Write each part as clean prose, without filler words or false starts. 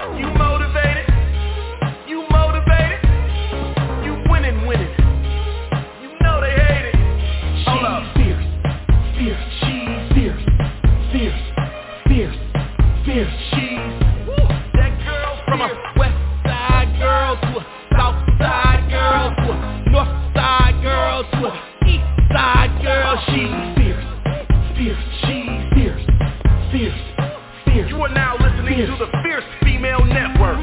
You motivated? You motivated? You winning, winning. You know they hate it. Hold up. Fierce, fierce, she's fierce, fierce, fierce, fierce, she's. That girl from a west side girl to a south side girl to a north side girl to a east side girl. She's fierce, fierce, she's fierce, fierce, fierce. You are now listening to the Fierce Female Network.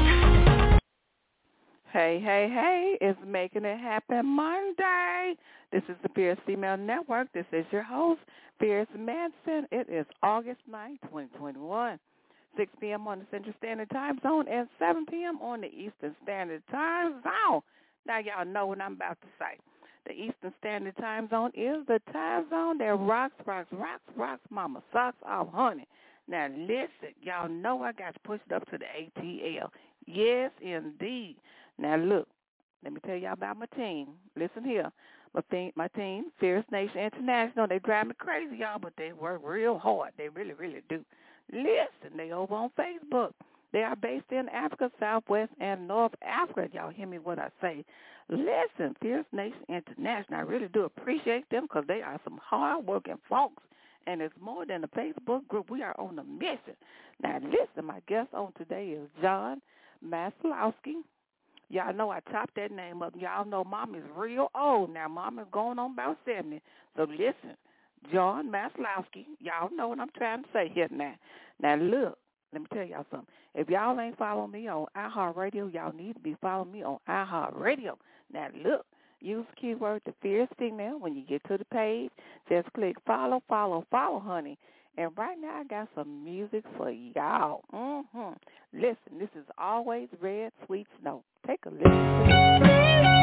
Hey, hey, hey, it's Making It Happen Monday. This is the Fierce Female Network. This is your host, Fierce Manson. It is August 9th, 2021, 6 p.m. on the Central Standard Time Zone and 7 p.m. on the Eastern Standard Time Zone. Now, y'all know what I'm about to say. The Eastern Standard Time Zone is the time zone that rocks mama socks off, honey. Now, listen, y'all know I got to push it up to the ATL. Yes, indeed. Now, look, let me tell y'all about my team. Listen here. My team, Fierce Nation International, they drive me crazy, y'all, but they work real hard. They really, really do. Listen, they over on Facebook. They are based in Africa, Southwest, and North Africa. Y'all hear me what I say. Listen, Fierce Nation International, I really do appreciate them because they are some hard-working folks. And it's more than a Facebook group. We are on a mission. Now, listen, my guest on today is John Maslowski. Y'all know I chopped that name up. Y'all know Mom is real old. Now, Mom is going on about 70. So, listen, John Maslowski, y'all know what I'm trying to say here now. Now, look, let me tell y'all something. If y'all ain't following me on iHeartRadio, y'all need to be following me on iHeartRadio. Now, look. Use the keyword The Fierce Female. When you get to the page, just click follow, honey. And right now I got some music for y'all. Listen, this is Always Red Sweet Snow. Take a listen.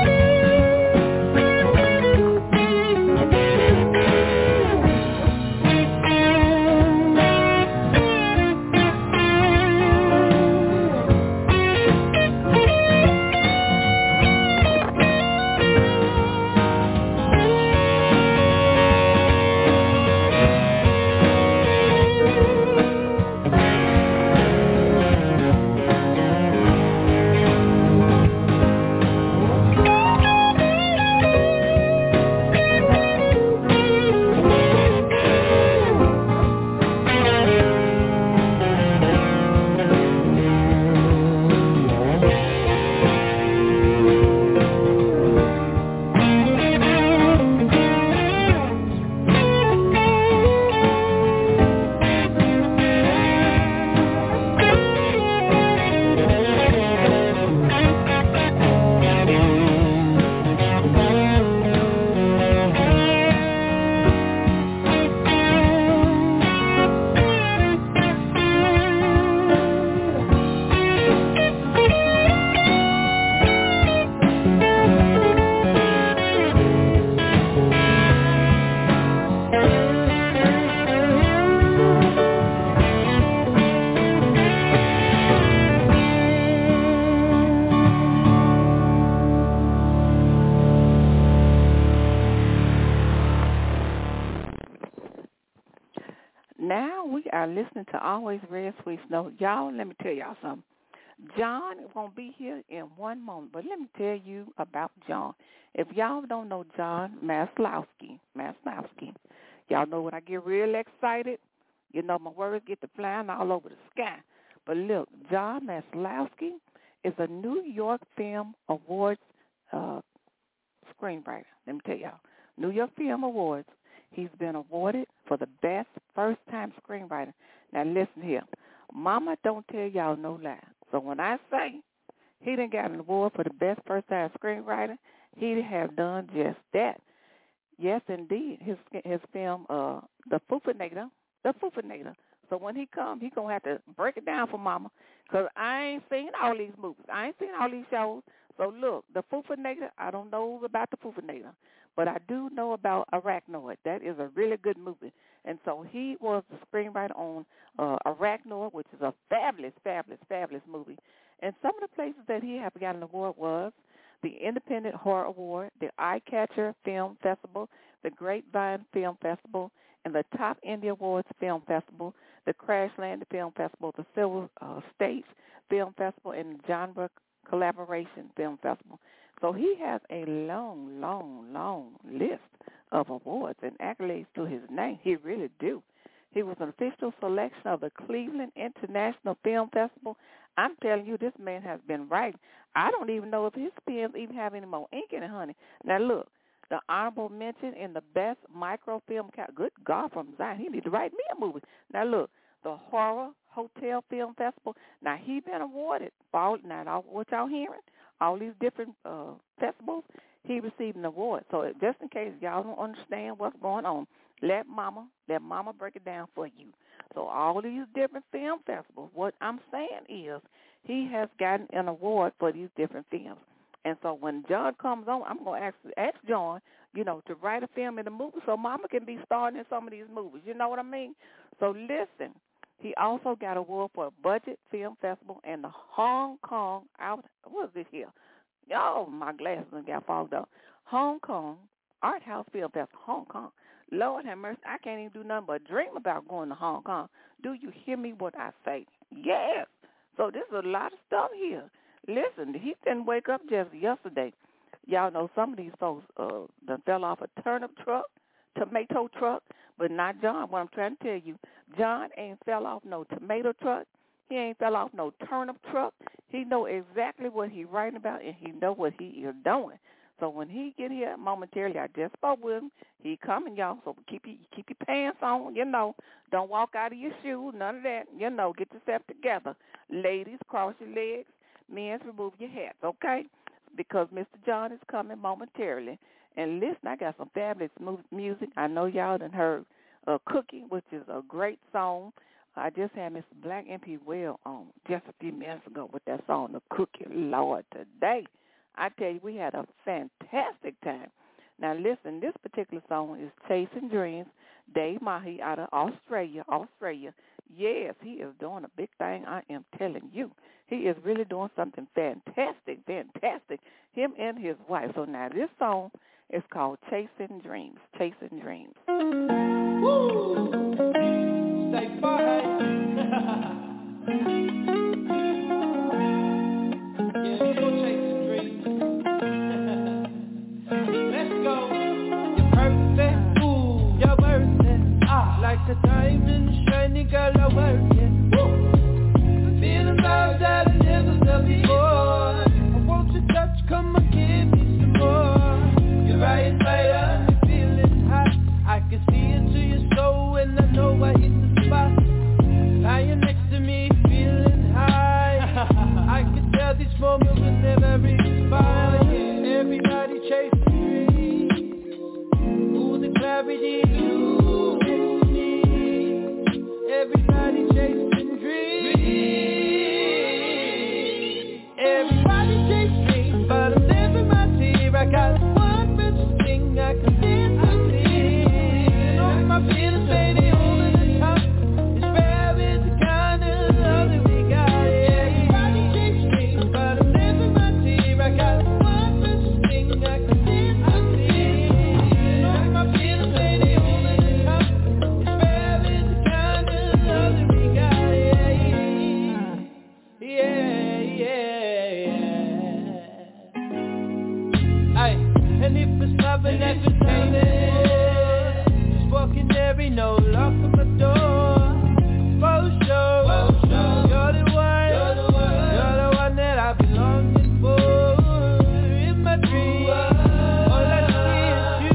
Now we are listening to Always Red Sweet Snow. Y'all, let me tell y'all something. John is going to be here in one moment, but let me tell you about John. If y'all don't know John Maslowski, y'all know when I get real excited, you know my words get to flying all over the sky. But look, John Maslowski is a New York Film Awards screenwriter. Let me tell y'all, New York Film Awards. He's been awarded for the best first-time screenwriter. Now, listen here. Mama don't tell y'all no lie. So when I say he done got an award for the best first-time screenwriter, he have done just that. Yes, indeed. His film, The Foofinator. So when he come, he going to have to break it down for Mama because I ain't seen all these movies. I ain't seen all these shows. So, look, The Foofinator, I don't know about The Foofinator, but I do know about Arachnoid. That is a really good movie. And so he was the screenwriter on Arachnoid, which is a fabulous movie. And some of the places that he have gotten an award was the Independent Horror Award, the Eyecatcher Film Festival, the Grapevine Film Festival, and the Top Indie Awards Film Festival, the Crash Landing Film Festival, the Silver States Film Festival and the Genre Collaboration Film Festival. So he has a long, long, long list of awards and accolades to his name. He really do. He was an official selection of the Cleveland International Film Festival. I'm telling you, this man has been writing. I don't even know if his pens even have any more ink in it, honey. Now, look, the honorable mention in the best microfilm, good God from Zion, he need to write me a movie. Now, look, the Horror Hotel Film Festival. Now, he been awarded for all, now, what y'all hearing? All these different festivals, he received an award. So just in case y'all don't understand what's going on, let mama break it down for you. So all these different film festivals, what I'm saying is he has gotten an award for these different films. And so when John comes on, I'm going to ask John, to write a film in a movie so mama can be starring in some of these movies. You know what I mean? So listen, he also got an award for a budget film festival and the Hong Kong, what is this here? Oh, my glasses got fogged up. Hong Kong Art House Film Festival, Hong Kong. Lord have mercy, I can't even do nothing but dream about going to Hong Kong. Do you hear me what I say? Yes. So there's a lot of stuff here. Listen, he didn't wake up just yesterday. Y'all know some of these folks that fell off a tomato truck, but not John. What I'm trying to tell you, John ain't fell off no tomato truck. He ain't fell off no turnip truck. He know exactly what he writing about, and he know what he is doing. So when he get here momentarily, I just spoke with him. He coming, y'all. So keep your pants on. Don't walk out of your shoes. None of that. Get yourself together. Ladies, cross your legs. Men, remove your hats, okay? Because Mr. John is coming momentarily. And listen, I got some fabulous music. I know y'all done heard Cookie, which is a great song. I just had Mr. Black MP Well on just a few minutes ago with that song, The Cookie. Lord, today, I tell you, we had a fantastic time. Now, listen, this particular song is Chasing Dreams, Dave Mahi out of Australia. Yes, he is doing a big thing, I am telling you. He is really doing something fantastic. Him and his wife. So now this song is called Chasing Dreams. Woo! Stay far. Yeah, go chasing dreams. Let's go. You're perfect. Ooh, you're worth it. Like a diamond shining, girl, you're worth it. I feel a vibe that I never felt before. I want your touch, come and give me some more. You're right up, you're feeling hot. I can see into your soul and I know I hit the spot. Lying next to me, feeling high. I can tell this moment will never expire. Everybody chasing dreams. Ooh, the clarity you next to me. Everybody chasing dreams. Everybody chasing dreams, but I'm living my tear. I got one rich thing I can live to see. And all my feelings, baby, over the top. It's rare, it's the kind of love that we got. Yeah, everybody chasing dreams, but I'm living my tear. I got one rich thing I can live to see. And all my feelings, baby, over the top. It's rare, it's the kind of love that we got. Ay, and if it's loving, that's entertainment. Just walking there, ain't no lock on my door. For sure, you're the one that I be longing for. In my dreams, all I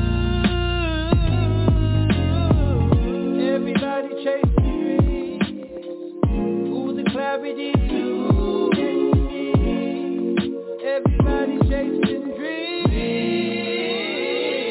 see is you. Everybody chasing dreams. Ooh, the clarity you give me. Everybody chasing dreams.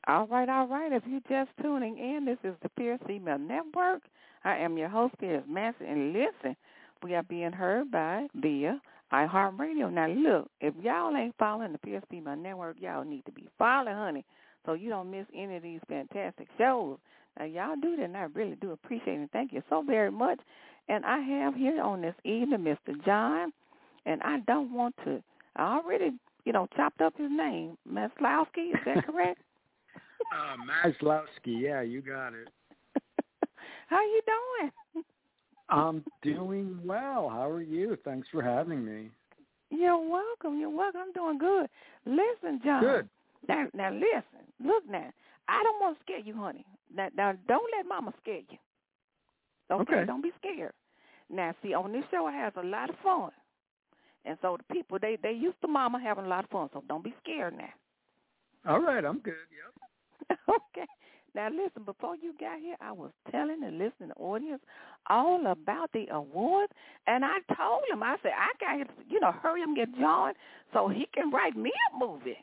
All right. If you're just tuning in, this is the Fierce Female Network. I am your host, Fierce Manson, and listen, we are being heard via iHeartRadio. Now, look, if y'all ain't following the Fierce Female Network, y'all need to be following, honey, so you don't miss any of these fantastic shows. Now, y'all do that, and I really do appreciate it. Thank you so very much. And I have here on this evening Mr. John, and I don't want to, I already, chopped up his name, Maslowski, is that correct? Maslowski, yeah, you got it. How you doing? I'm doing well. How are you? Thanks for having me. You're welcome. I'm doing good. Listen, John. Good. Now listen. Look now. I don't want to scare you, honey. Now don't let Mama scare you. Okay. Don't be scared. Now, see, on this show, I have a lot of fun. And so the people, they used to Mama having a lot of fun, so don't be scared now. All right, I'm good, yep. Okay. Now, listen, before you got here, I was telling the listening audience all about the awards, and I told him, I said, I got to, hurry up and get John so he can write me a movie.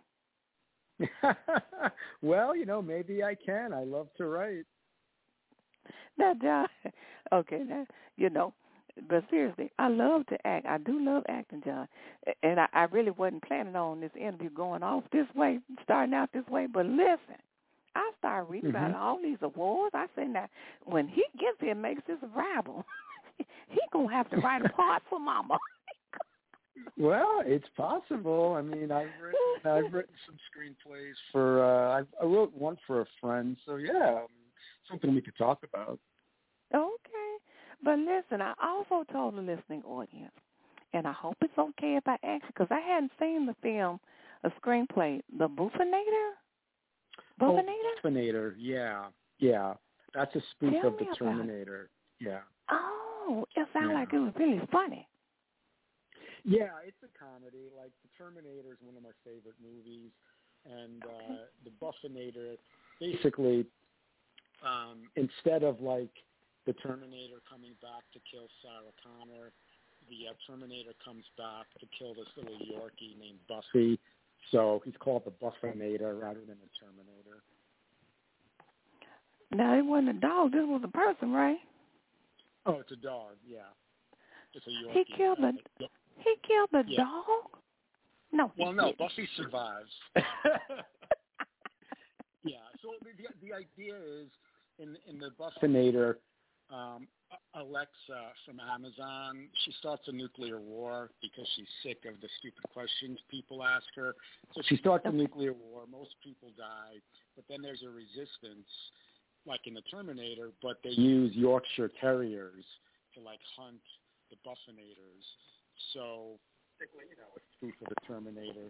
Well, maybe I can. I love to write. Now, John, okay, but seriously, I love to act. I do love acting, John. And I really wasn't planning on this interview going off this way, starting out this way, but listen. I started reading about all these awards. I said, now, when he gets here and makes this rival, he going to have to write a part for Mama. Well, it's possible. I mean, I've written some screenplays for, I wrote one for a friend. So, yeah, something we could talk about. Okay. But listen, I also told the listening audience, and I hope it's okay if I ask you, because I hadn't seen the film, a screenplay, The Buffinator. Buffinator, yeah. That's a spoof of the Terminator. Yeah. Oh, it sounded like it was really funny. Yeah, it's a comedy. Like, The Terminator is one of my favorite movies, and the Buffinator, basically, instead of like the Terminator coming back to kill Sarah Connor, the Terminator comes back to kill this little Yorkie named Buffy. So he's called the Buffinator rather than the Terminator. Now, it wasn't a dog. This was a person, right? Oh, it's a dog, yeah. It's a Yorkie. He killed the dog? No. Well, no, Buffy survives. Yeah, so the idea is, in the Buffinator, Alexa from Amazon, she starts a nuclear war because she's sick of the stupid questions people ask her. So she starts a nuclear war. Most people die, but then there's a resistance, like in the Terminator, but they use Yorkshire Terriers to, like, hunt the Buffinators. So, a spoof of the Terminator.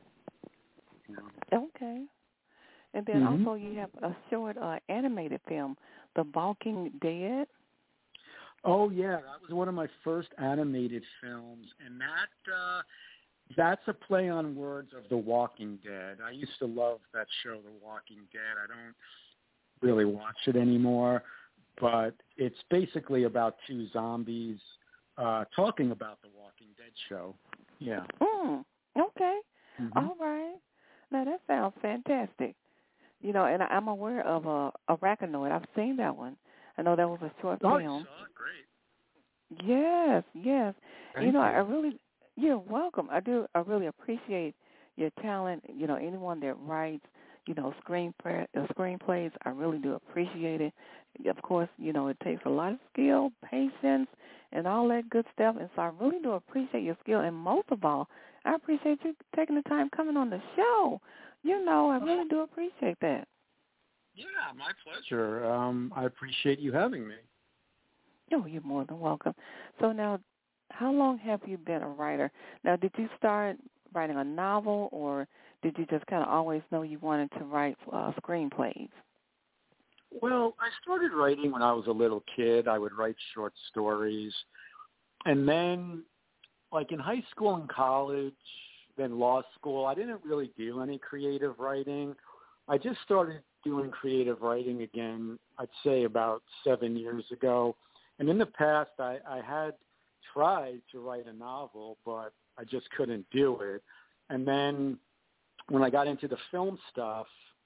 Okay. And then also you have a short animated film, The Walking Dead. Oh, yeah, that was one of my first animated films, and that's a play on words of The Walking Dead. I used to love that show, The Walking Dead. I don't really watch it anymore, but it's basically about two zombies talking about The Walking Dead show. Yeah. Okay. All right. Now, that sounds fantastic. And I'm aware of Arachnoid. I've seen that one. I know that was a short film. Oh, you saw it? Great. Yes. Thank you. I really, you're welcome. I really appreciate your talent. Anyone that writes, screenplays, I really do appreciate it. Of course, it takes a lot of skill, patience, and all that good stuff. And so I really do appreciate your skill. And most of all, I appreciate you taking the time coming on the show. I really do appreciate that. Yeah, my pleasure. I appreciate you having me. Oh, you're more than welcome. So now, how long have you been a writer? Now, did you start writing a novel, or did you just kind of always know you wanted to write screenplays? Well, I started writing when I was a little kid. I would write short stories. And then, like in high school and college, then law school, I didn't really do any creative writing. I just started doing creative writing again, I'd say about 7 years ago. And in the past, I had tried to write a novel, but I just couldn't do it. And then when I got into the film stuff,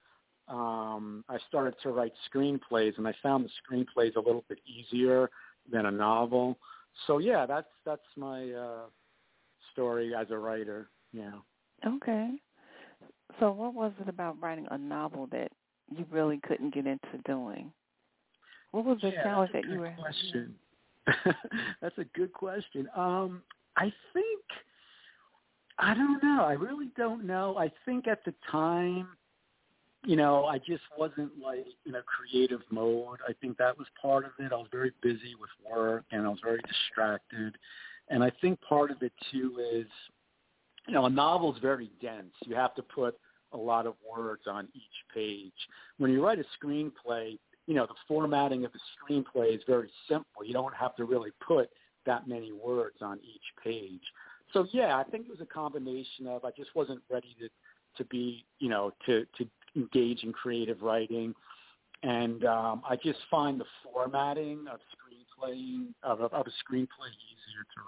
I started to write screenplays, and I found the screenplays a little bit easier than a novel. So yeah, that's my story as a writer. Yeah. Okay. So what was it about writing a novel that you really couldn't get into doing? What was the challenge that you were? Question. That's a good question. I think, I don't know. I really don't know. I think at the time, I just wasn't like in a creative mode. I think that was part of it. I was very busy with work and I was very distracted. And I think part of it too is, a novel is very dense. You have to put a lot of words on each page. When you write a screenplay, the formatting of the screenplay is very simple. You don't have to really put that many words on each page. So yeah, I think it was a combination of I just wasn't ready to be, to engage in creative writing, and I just find the formatting of a screenplay easier to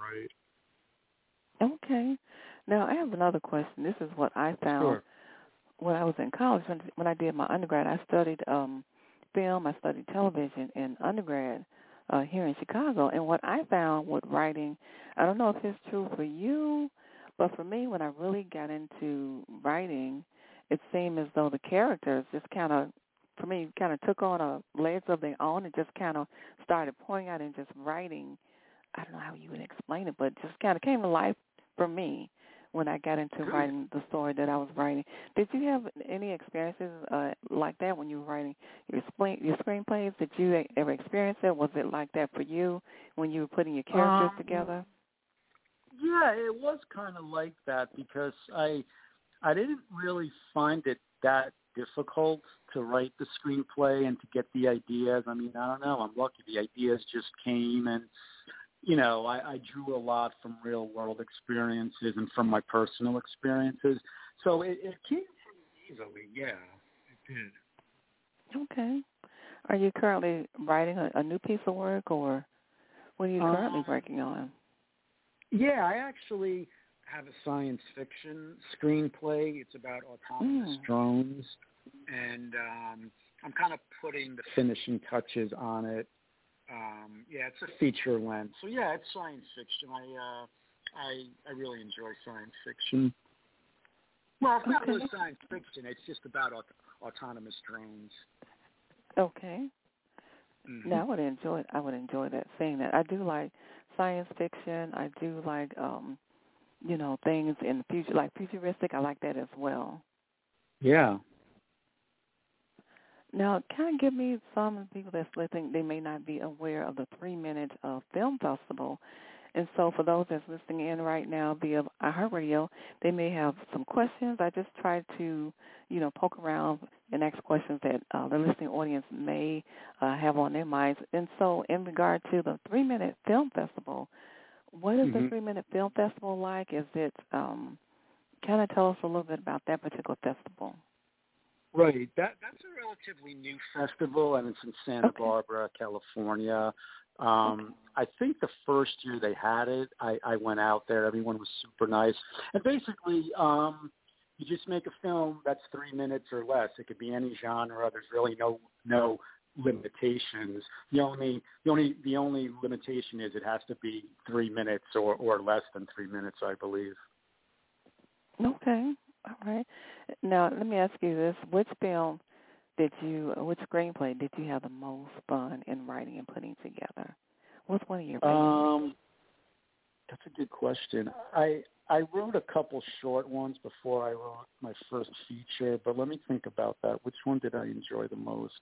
write. Okay. Now I have another question. This is what I found. Sure. When I was in college. When I did my undergrad, I studied film. I studied television in undergrad here in Chicago. And what I found with writing, I don't know if it's true for you, but for me, when I really got into writing, it seemed as though the characters just kind of took on a layers of their own and just kind of started pouring out and just writing. I don't know how you would explain it, but just kind of came to life for me when I got into writing the story that I was writing. Did you have any experiences like that when you were writing your screenplays? Did you ever experience that? Was it like that for you when you were putting your characters together? Yeah, it was kind of like that because I didn't really find it that difficult to write the screenplay and to get the ideas. I mean, I don't know. I'm lucky the ideas just came, and I drew a lot from real-world experiences and from my personal experiences. So it came pretty easily, yeah, it did. Okay. Are you currently writing a new piece of work, or what are you currently working on? Yeah, I actually have a science fiction screenplay. It's about autonomous drones, and I'm kind of putting the finishing touches on it. It's a feature length. So yeah, it's science fiction. I really enjoy science fiction. Well, it's not really science fiction. It's just about autonomous drones. Okay. Mm-hmm. Now I would enjoy that, seeing that. I do like science fiction. I do like things in the future, like futuristic. I like that as well. Yeah. Now, kind of give me some people that's listening, they may not be aware of the 3-Minute Film Festival. And so for those that's listening in right now via iHeartRadio, they may have some questions. I just try to, poke around and ask questions that the listening audience may have on their minds. And so in regard to the 3-Minute Film Festival, what is the 3-Minute Film Festival like? Is it, kind of tell us a little bit about that particular festival. Right. That's a relatively new festival, and it's in Santa Barbara, California. I think the first year they had it, I went out there. Everyone was super nice. And basically, you just make a film that's 3 minutes or less. It could be any genre. There's really no limitations. The only limitation is it has to be 3 minutes or less than 3 minutes, I believe. Okay. All right. Now, let me ask you this. Which screenplay did you have the most fun in writing and putting together? What's one of your favorites? That's a good question. I wrote a couple short ones before I wrote my first feature, but let me think about that. Which one did I enjoy the most?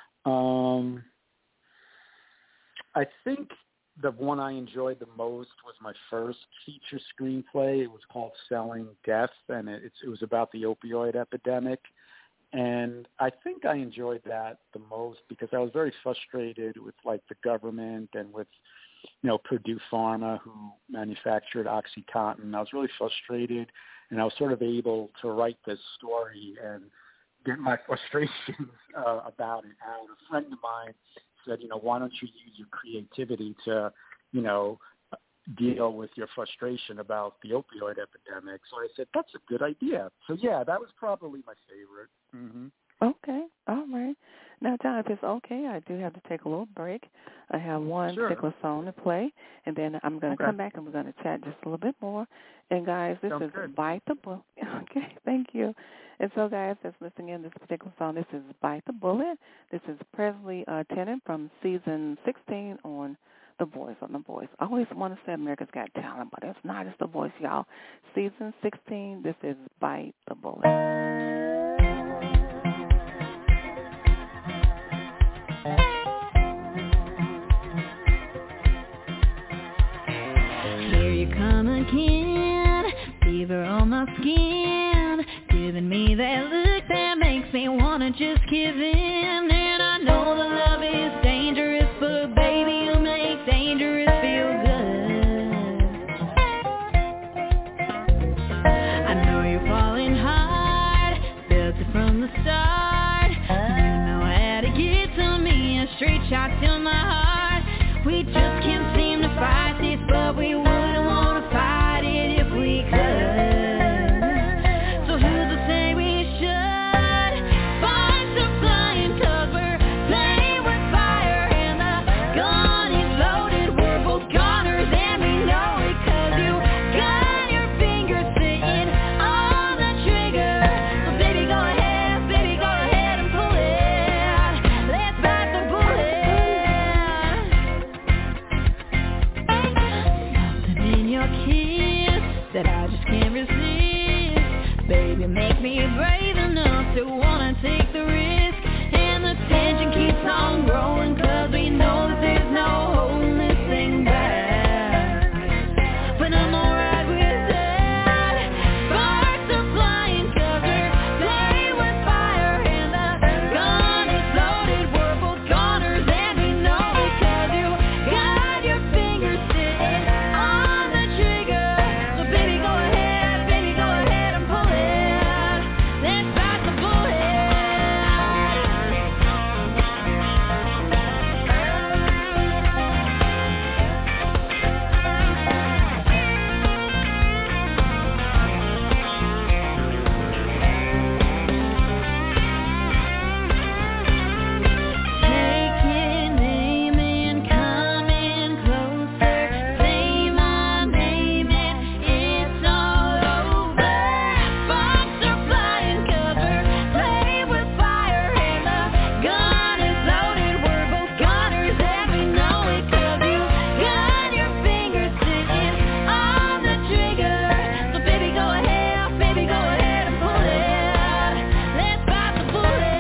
I think the one I enjoyed the most was my first feature screenplay. It was called Selling Death, and it was about the opioid epidemic. And I think I enjoyed that the most because I was very frustrated with the government and with, Purdue Pharma, who manufactured OxyContin. I was really frustrated, and I was sort of able to write this story and get my frustrations about it out. A friend of mine said, why don't you use your creativity to, deal with your frustration about the opioid epidemic? So I said, that's a good idea. So, yeah, that was probably my favorite. Mm-hmm. Okay. now, if it's okay, I do have to take a little break. I have one particular song to play, and then I'm going to come back and we're going to chat just a little bit more. And, guys, this is Bite the Bullet. Okay, thank you. And so, guys, that's listening in this particular song. This is Bite the Bullet. This is Presley Tennant from season 16 on The Voice. I always want to say America's Got Talent, but it's not. It's The Voice, y'all. Season 16, this is Bite the Bullet. Here you come again, fever on my skin, giving me that look that makes me wanna just give in. And I know the love is dangerous, but baby, you make dangerous feel good. I know you're falling hard, felt it from the start. You know how to get to me, a straight shot to my heart. We just can't seem to fight this, but we wouldn't want to fight it if we could. So who's to say we should find some flying, 'cause we're playing with fire and the gun is loaded. We're both goners and we know it, 'cause you got your fingers sitting on the trigger. So baby, go ahead and pull it. Let's bite the bullet. In your kiss that I just can't resist. Baby, make me brave enough to wanna take the risk. And the tension keeps on growing, 'cause we know that there's no holding this thing back. But I'm alright with that. Sparks are flying, 'cause we're playing with fire and the gun is loaded. We're both goners and we know it, 'cause you got your fingers sitting on the trigger. So baby, go ahead and pull it. Let's bite the bullet. Taking aim and coming closer. Say my name and it's all over. Sparks are flying, 'cause we're playing with fire and the gun is loaded. We're both goners and we know it, 'cause you got your fingers sitting on the trigger. So baby, go ahead and pull it. Let's bite the bullet.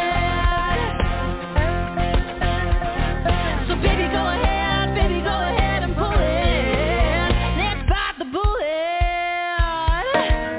So baby, go ahead and pull it. Let's bite the bullet.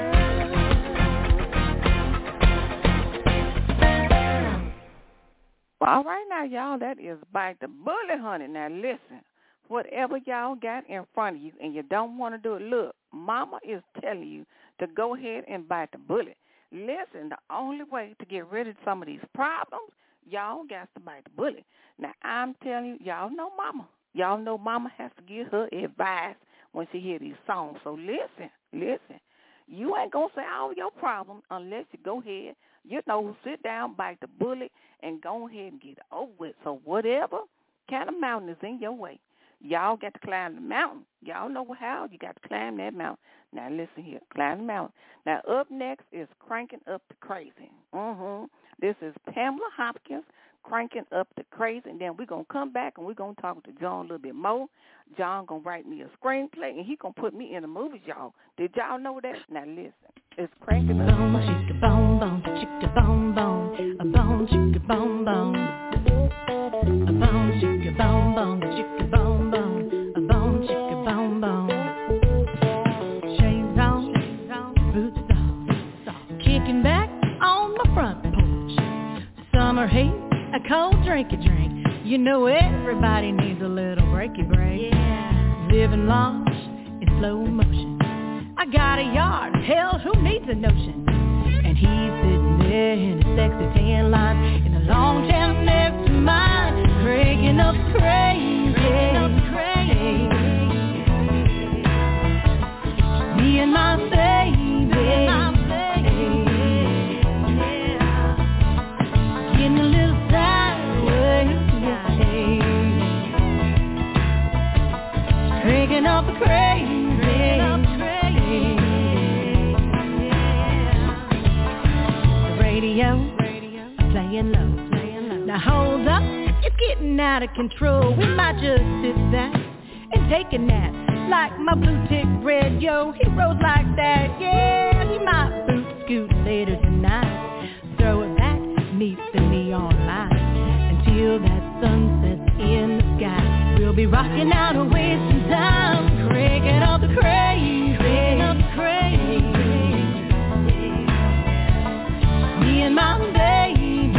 All right now, y'all, that is Bite the Bullet, honey. Now, listen, whatever y'all got in front of you and you don't want to do it, look, mama is telling you to go ahead and bite the bullet. Listen, the only way to get rid of some of these problems, y'all got to bite the bullet. Now, I'm telling you, y'all know mama. Y'all know mama has to give her advice when she hear these songs. So listen. You ain't going to say all your problems unless you go ahead, sit down, bite the bullet, and go ahead and get it over with. So whatever kind of mountain is in your way, y'all got to climb the mountain. Y'all know how you got to climb that mountain. Now listen here, climb the mountain. Now up next is Cranking Up the Crazy. This is Pamela Hopkins, Cranking Up the Crazy, and then we're going to come back and we're going to talk to John a little bit more. John going to write me a screenplay, and he going to put me in the movies, y'all. Did y'all know that? Now listen, it's Cranking Up the Crazy. Chicka bone bone, chicka bone bone, a bone chicka bone bone, a bone chicka bone bone, chicka bone bone, a bone chicka bone bone. Chains on, boots off, kicking back on my front porch. Summer heat, a cold drinky drink. You know everybody needs a little breaky break. Yeah. Living lost in slow motion. I got a yard, hell, who needs a notion? And he's sitting there in his sexy tan line, in a long jam next to mine, cranking up crazy. Me and my baby, getting a little tired. up the crazy. The radio playing low. Now hold up, it's getting out of control. We might just sit back and take a nap. Like my blue tick red, yo, he rolls like that. Yeah, he might boot scoot later tonight. Throw it back neath the neon light. Until that sun sets in the sky, we'll be rocking out and wasting time, cranking up the crazy, me and my baby,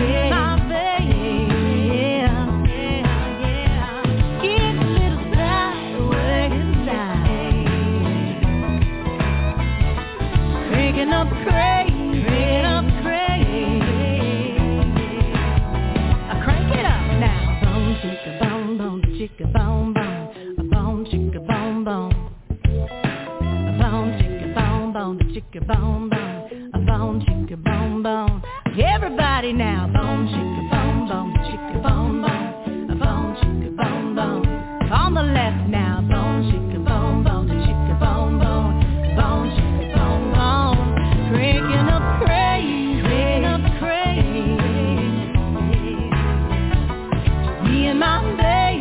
get a little sideways, cranking up the crazy. Chicka bone bone, a bone chicka bone bone, a bone chicka bone bone, chicka bone bone, a bone chicka bone bone. Everybody now, bone chicka bone bone, chicka bone bone, a bone chicka bone bone. On the left now, bone chicka bone bone, chicka bone bone, bone chicka bone bone. Cranking up crazy, me and my baby.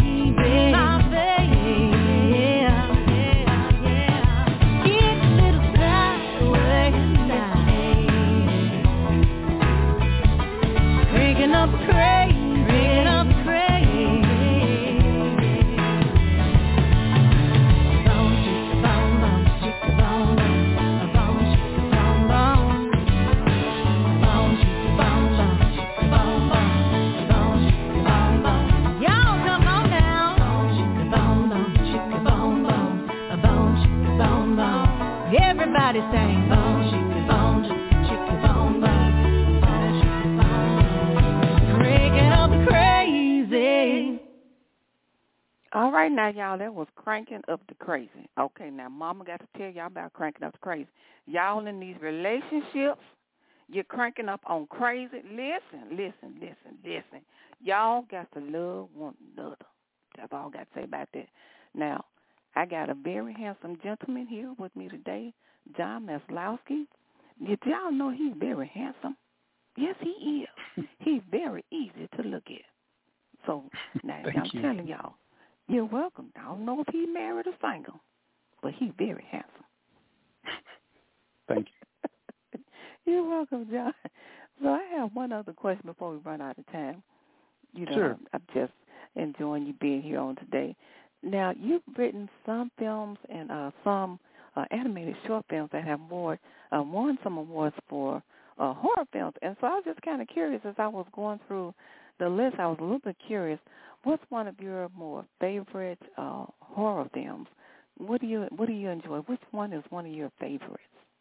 Everybody saying bone, chicka bone, chicka bone, bone, bone, chicka bone, bone. Cranking up the crazy. All right, now, y'all, that was Cranking Up the Crazy. Okay, now, Mama got to tell y'all about Cranking Up the Crazy. Y'all in these relationships, you're cranking up on crazy. Listen. Y'all got to love one another. That's all I got to say about that. Now, I got a very handsome gentleman here with me today, John Maslowski. Did y'all know he's very handsome? Yes, he is. He's very easy to look at. So, now, I'm telling y'all, you're welcome. I don't know if he's married or single, but he's very handsome. Thank you. You're welcome, John. So I have one other question before we run out of time. Sure. I'm just enjoying you being here on today. Now, you've written some films and some animated short films that have won some awards for horror films. And so I was just kind of curious as I was going through the list. I was a little bit curious. What's one of your more favorite horror films? What do you enjoy? Which one is one of your favorites?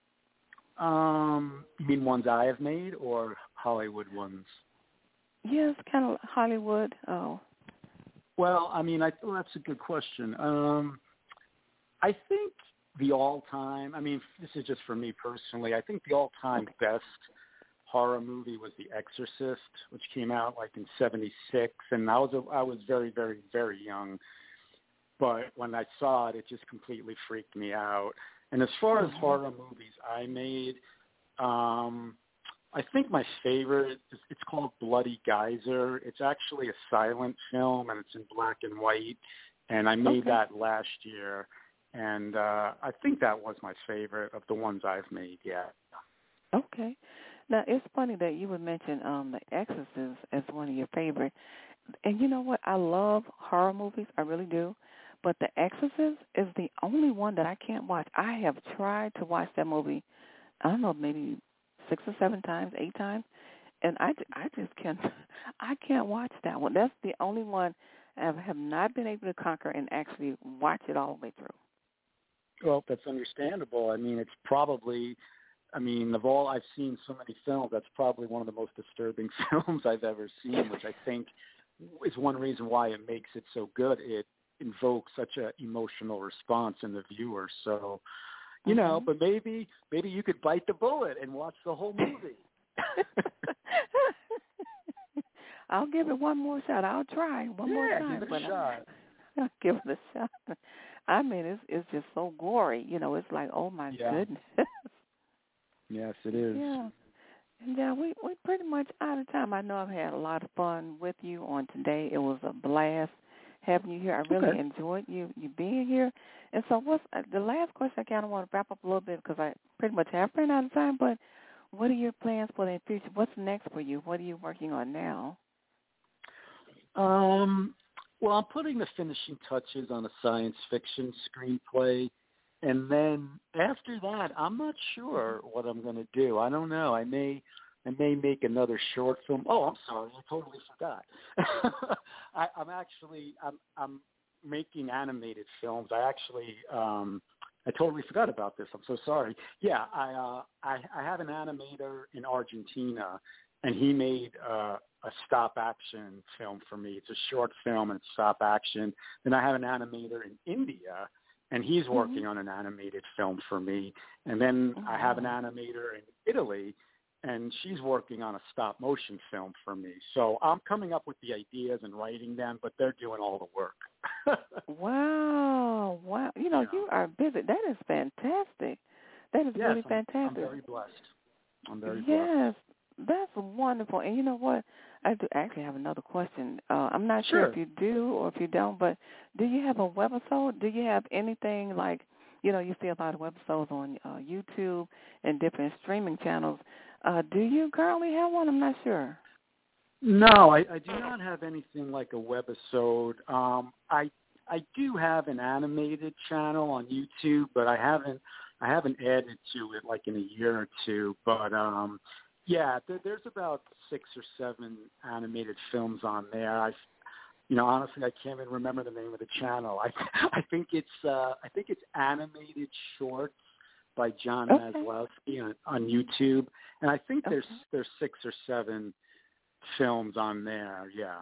You mean ones I have made or Hollywood ones? Yes, kind of Hollywood. Well, I mean, that's a good question. I think the all-time, I mean, this is just for me personally, I think the all-time best horror movie was The Exorcist, which came out like in 1976, and I was very, very, very young. But when I saw it, it just completely freaked me out. And as far as horror movies I made, I think my favorite, it's called Bloody Geyser. It's actually a silent film, and it's in black and white, and I made that last year. And I think that was my favorite of the ones I've made, yeah. Okay. Now, it's funny that you would mention The Exorcist as one of your favorite. And you know what? I love horror movies. I really do. But The Exorcist is the only one that I can't watch. I have tried to watch that movie, I don't know, maybe 6 or 7 times, 8 times, and I just can't. I can't watch that one. That's the only one I have not been able to conquer and actually watch it all the way through. Well, that's understandable. I mean, it's probably, of all I've seen so many films, that's probably one of the most disturbing films I've ever seen, which I think is one reason why it makes it so good. It invokes such an emotional response in the viewer. So, you know, but maybe you could bite the bullet and watch the whole movie. I'll give it one more shot. I'll try one more time. Give it a shot. Give it a shot. I mean, it's just so gory. You know, it's like, oh my goodness. Yes, it is. Yeah. And yeah, we pretty much out of time. I know I've had a lot of fun with you on today. It was a blast having you here. I really enjoyed you being here. And so what's the last question? I kind of want to wrap up a little bit because I pretty much have run out of time, but what are your plans for the future? What's next for you? What are you working on now? Well, I'm putting the finishing touches on a science fiction screenplay. And then after that, I'm not sure what I'm going to do. I don't know. I may make another short film. Oh, I'm sorry. I totally forgot. I'm making animated films. I totally forgot about this. I'm so sorry. Yeah, I have an animator in Argentina, and he made a stop-action film for me. It's a short film and stop-action. Then I have an animator in India, and he's working on an animated film for me. And then I have an animator in Italy, and she's working on a stop-motion film for me. So I'm coming up with the ideas and writing them, but they're doing all the work. Wow. You know, you are busy. That is fantastic. That is really fantastic. I'm very blessed. blessed. Yes, that's wonderful. And you know what? I do actually have another question. I'm not sure if you do or if you don't, but do you have a webisode? Do you have anything like, you know, you see a lot of webisodes on YouTube and different streaming channels. Do you currently have one? I'm not sure. No, I do not have anything like a webisode. I do have an animated channel on YouTube, but I haven't added to it like in a year or two. But yeah, there's about 6 or 7 animated films on there. Honestly, I can't even remember the name of the channel. I think it's Animated Shorts by John Maslowski on YouTube, and I think there's 6 or 7 films on there. Yeah.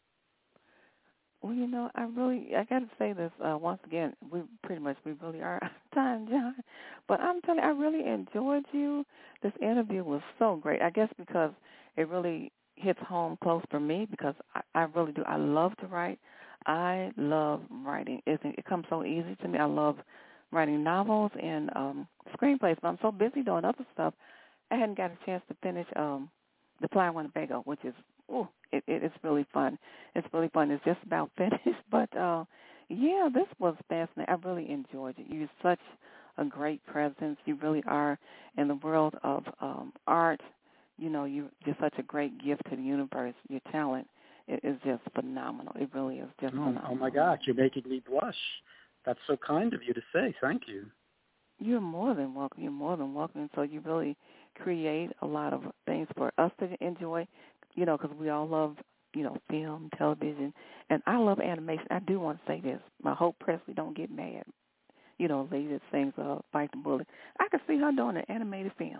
Well, you know, I got to say this once again. We really are out of time, John. But I'm telling you, I really enjoyed you. This interview was so great. I guess because it really hits home close for me because I really do. I love to write. I love writing. It comes so easy to me. I love writing novels and screenplays, but I'm so busy doing other stuff, I hadn't got a chance to finish The Flying Winnebago, which is, it's really fun. It's really fun. It's just about finished. But, yeah, this was fascinating. I really enjoyed it. You're such a great presence. You really are in the world of art. You know, you're such a great gift to the universe. Your talent is just phenomenal. It really is just phenomenal. Oh, my God. You're making me blush. That's so kind of you to say. Thank you. You're more than welcome. You're more than welcome. So you really create a lot of things for us to enjoy, you know, because we all love, you know, film, television, and I love animation. I do want to say this. My Hope Presley don't get mad. You know, lady that sings Fight the Bullet. I could see her doing an animated film.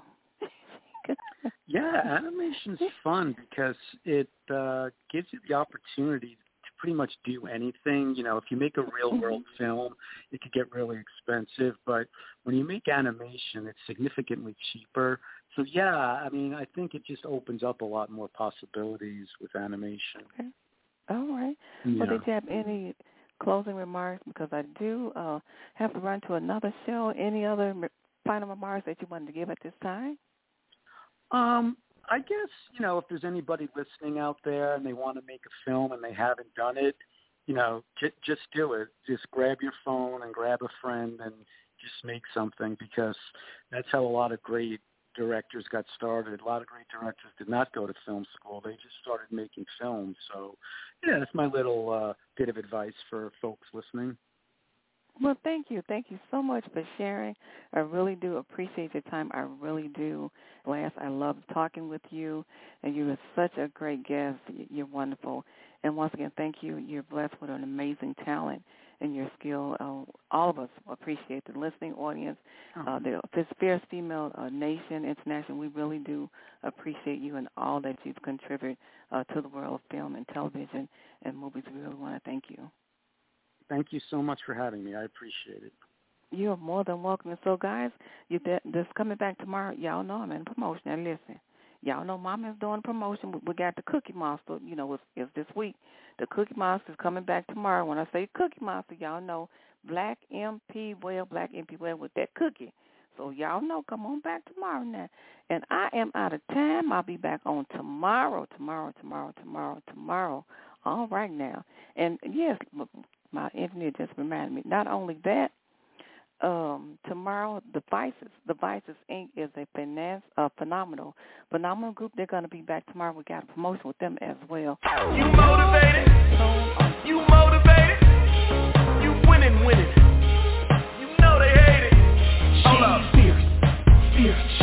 Yeah, animation's fun because it gives you the opportunity to pretty much do anything. You know, if you make a real-world film, it could get really expensive. But when you make animation, it's significantly cheaper. So, yeah, I mean, I think it just opens up a lot more possibilities with animation. Okay. All right. Yeah. Well, did you have any closing remarks? Because I do have to run to another show. Any other final remarks that you wanted to give at this time? I guess, you know, if there's anybody listening out there and they want to make a film and they haven't done it, you know, just do it. Just grab your phone and grab a friend and just make something, because that's how a lot of great directors got started. A lot of great directors did not go to film school. They just started making films. So, yeah, that's my little bit of advice for folks listening. Well, thank you. Thank you so much for sharing. I really do appreciate your time. I really do. Last, I loved talking with you, and you were such a great guest. You're wonderful. And once again, thank you. You're blessed with an amazing talent and your skill. All of us appreciate the listening audience, the Fierce Female Nation International. We really do appreciate you and all that you've contributed to the world of film and television and movies. We really want to thank you. Thank you so much for having me. I appreciate it. You're more than welcome. And so, guys, this coming back tomorrow. Y'all know I'm in promotion. Now, listen, Y'all know Mama is doing a promotion. We got the Cookie Monster, you know, it's this week. The Cookie Monster is coming back tomorrow. When I say Cookie Monster, y'all know Black MP Well with that cookie. So y'all know, come on back tomorrow now. And I am out of time. I'll be back on tomorrow. All right now. And, yes, my engineer just reminded me, not only that, tomorrow, the Vices Inc. is a phenomenal group. They're going to be back tomorrow. We got a promotion with them as well. You motivated. You motivated. You winning. You know they hate it. Hold up. Fierce.